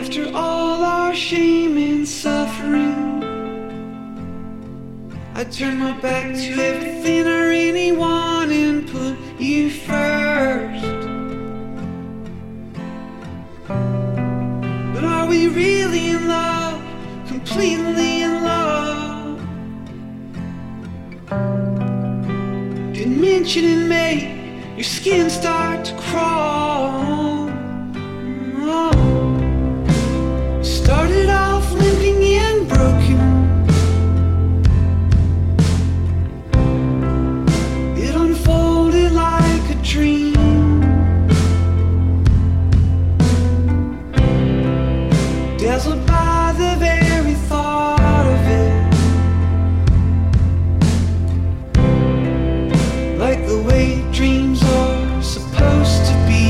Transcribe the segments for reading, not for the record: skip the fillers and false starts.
After all our shame and suffering, I turn my back to everything or anyone and put you first. But are we really in love? Completely in love? Did mention make your skin start to crawl? Started off limping and broken. It unfolded like a dream. Dazzled by the very thought of it, like the way dreams are supposed to be.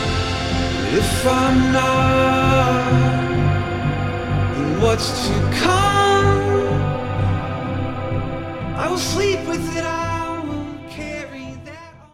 If I'm not, then what's to come?